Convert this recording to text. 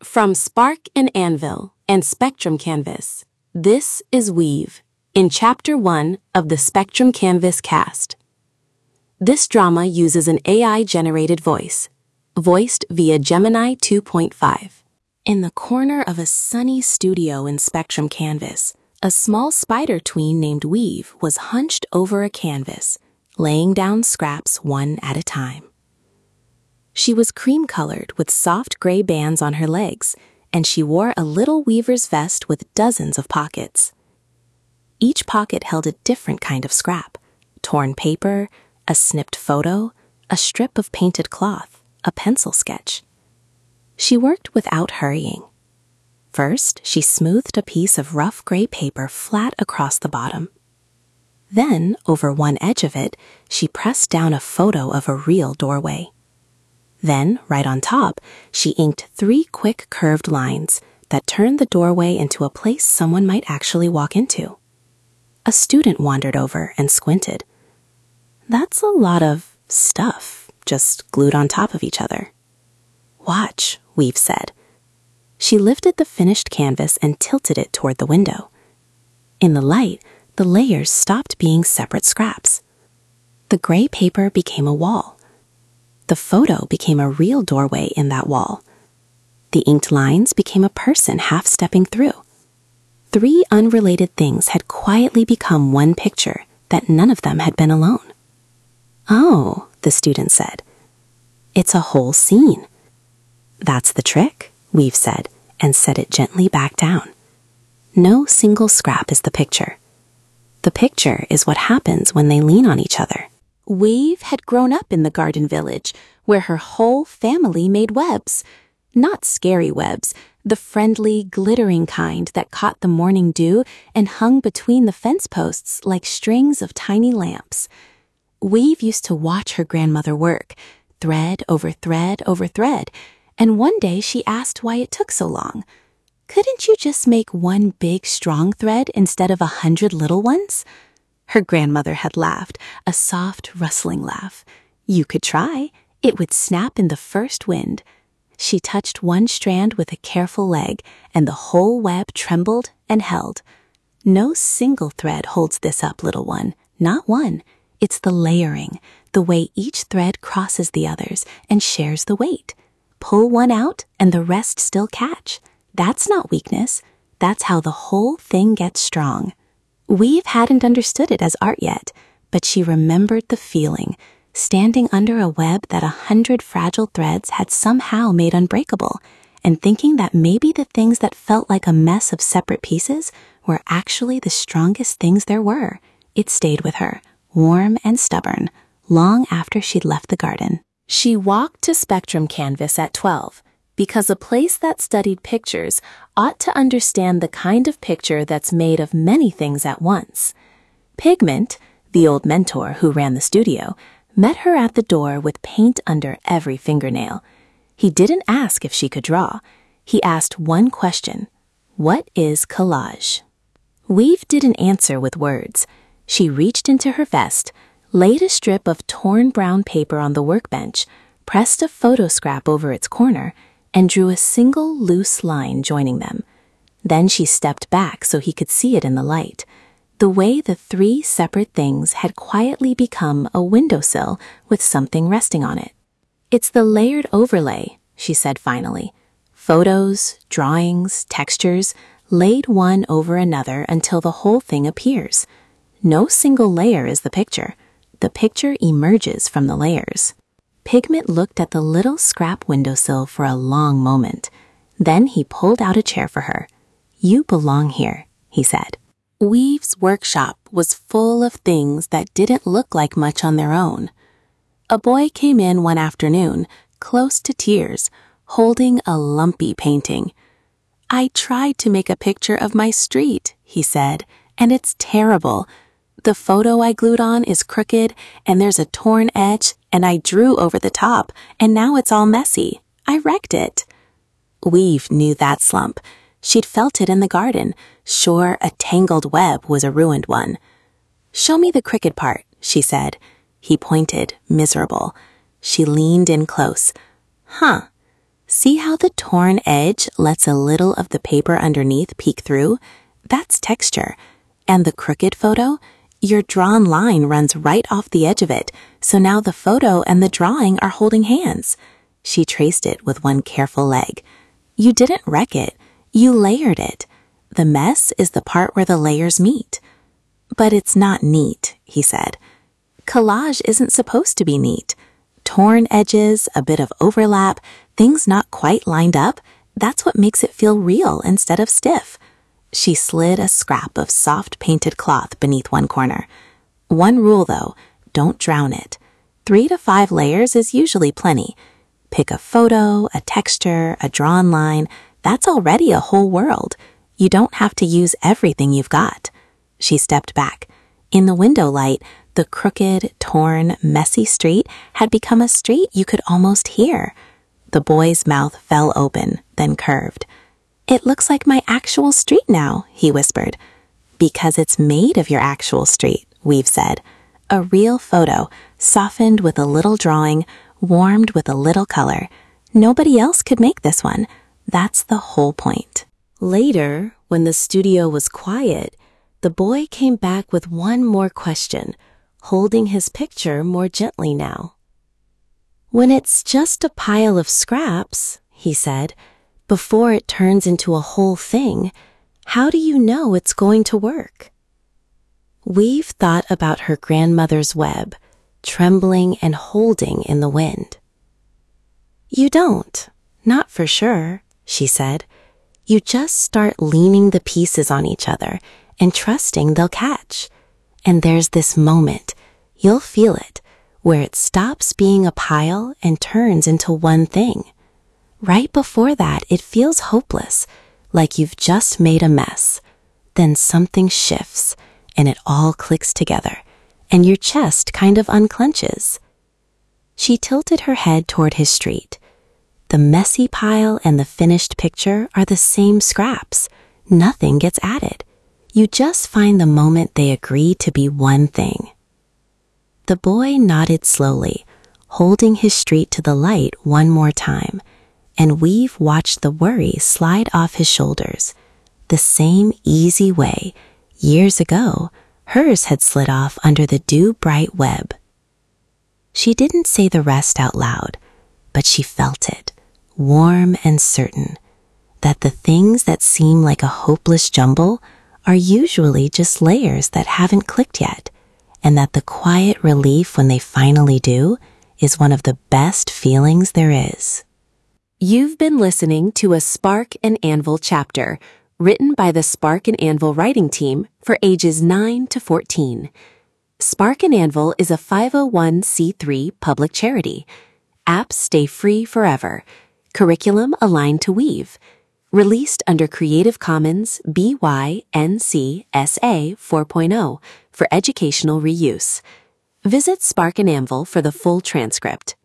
From Spark and Anvil and Spectrum Canvas, this is Weave, in Chapter 1 of the Spectrum Canvas cast. This drama uses an AI-generated voice, voiced via Gemini 2.5. In the corner of a sunny studio in Spectrum Canvas, a small spider tween named Weave was hunched over a canvas, laying down scraps one at a time. She was cream-colored with soft gray bands on her legs, and she wore a little weaver's vest with dozens of pockets. Each pocket held a different kind of scrap: torn paper, a snipped photo, a strip of painted cloth, a pencil sketch. She worked without hurrying. First, she smoothed a piece of rough gray paper flat across the bottom. Then, over one edge of it, she pressed down a photo of a real doorway. Then, right on top, she inked 3 quick curved lines that turned the doorway into a place someone might actually walk into. A student wandered over and squinted. That's a lot of stuff just glued on top of each other. "Watch," Weave said. She lifted the finished canvas and tilted it toward the window. In the light, the layers stopped being separate scraps. The gray paper became a wall. The photo became a real doorway in that wall. The inked lines became a person half-stepping through. 3 unrelated things had quietly become one picture that none of them had been alone. "Oh," the student said. "It's a whole scene." "That's the trick," Weave said, and set it gently back down. No single scrap is the picture. The picture is what happens when they lean on each other. Weave had grown up in the garden village, where her whole family made webs. Not scary webs, the friendly, glittering kind that caught the morning dew and hung between the fence posts like strings of tiny lamps. Weave used to watch her grandmother work, thread over thread over thread, and one day she asked why it took so long. "Couldn't you just make one big, strong thread instead of 100 little ones?" Her grandmother had laughed, a soft, rustling laugh. "You could try. It would snap in the first wind." She touched one strand with a careful leg, and the whole web trembled and held. "No single thread holds this up, little one. Not one. It's the layering, the way each thread crosses the others and shares the weight. Pull one out, and the rest still catch. That's not weakness. That's how the whole thing gets strong." Weave hadn't understood it as art yet, but she remembered the feeling, standing under a web that 100 fragile threads had somehow made unbreakable, and thinking that maybe the things that felt like a mess of separate pieces were actually the strongest things there were. It stayed with her, warm and stubborn, long after she'd left the garden. She walked to Spectrum Canvas at 12, because a place that studied pictures ought to understand the kind of picture that's made of many things at once. Pigment, the old mentor who ran the studio, met her at the door with paint under every fingernail. He didn't ask if she could draw. He asked one question: what is collage? Weave didn't answer with words. She reached into her vest, laid a strip of torn brown paper on the workbench, pressed a photo scrap over its corner, and drew a single loose line joining them. Then she stepped back so he could see it in the light, the way the 3 separate things had quietly become a windowsill with something resting on it. "It's the layered overlay," she said finally. "Photos, drawings, textures, laid one over another until the whole thing appears. No single layer is the picture. The picture emerges from the layers." Pigment looked at the little scrap windowsill for a long moment. Then he pulled out a chair for her. "You belong here," he said. Weave's workshop was full of things that didn't look like much on their own. A boy came in one afternoon, close to tears, holding a lumpy painting. "I tried to make a picture of my street," he said, "and it's terrible. The photo I glued on is crooked, and there's a torn edge, and I drew over the top, and now it's all messy. I wrecked it." Weave knew that slump. She'd felt it in the garden, sure a tangled web was a ruined one. "Show me the crooked part," she said. He pointed, miserable. She leaned in close. "Huh. See how the torn edge lets a little of the paper underneath peek through? That's texture. And the crooked photo? Your drawn line runs right off the edge of it, so now the photo and the drawing are holding hands. She traced it with one careful leg. You didn't wreck it. You layered it. The mess is the part where the layers meet. But it's not neat, he said. Collage isn't supposed to be neat. Torn edges, a bit of overlap, things not quite lined up, that's what makes it feel real instead of stiff. She slid a scrap of soft painted cloth beneath one corner. One rule, though, don't drown it. 3 to 5 layers is usually plenty. Pick a photo, a texture, a drawn line. That's already a whole world. You don't have to use everything you've got. She stepped back. In the window light, the crooked, torn, messy street had become a street you could almost hear. The boy's mouth fell open, then curved. It looks like my actual street now, he whispered. Because it's made of your actual street, Weave said. A real photo, softened with a little drawing, warmed with a little color. Nobody else could make this one. That's the whole point. Later, when the studio was quiet, the boy came back with one more question, holding his picture more gently now. When it's just a pile of scraps, he said, before it turns into a whole thing, how do you know it's going to work? Weave thought about her grandmother's web, trembling and holding in the wind. You don't, not for sure, she said. You just start leaning the pieces on each other and trusting they'll catch. And there's this moment, you'll feel it, where it stops being a pile and turns into one thing. Right before that, it feels hopeless, like you've just made a mess. Then something shifts, and it all clicks together, and your chest kind of unclenches. She tilted her head toward his street. The messy pile and the finished picture are the same scraps. Nothing gets added. You just find the moment they agree to be one thing. The boy nodded slowly, holding his street to the light one more time, and Weave watched the worry slide off his shoulders. The same easy way, years ago, hers had slid off under the dew-bright web. She didn't say the rest out loud, but she felt it, warm and certain, that the things that seem like a hopeless jumble are usually just layers that haven't clicked yet, and that the quiet relief when they finally do is one of the best feelings there is. You've been listening to a Spark and Anvil chapter, written by the Spark and Anvil writing team for ages 9 to 14. Spark and Anvil is a 501c3 public charity. Apps stay free forever. Curriculum aligned to Weave. Released under Creative Commons BY-NC SA 4.0 for educational reuse. Visit Spark and Anvil for the full transcript.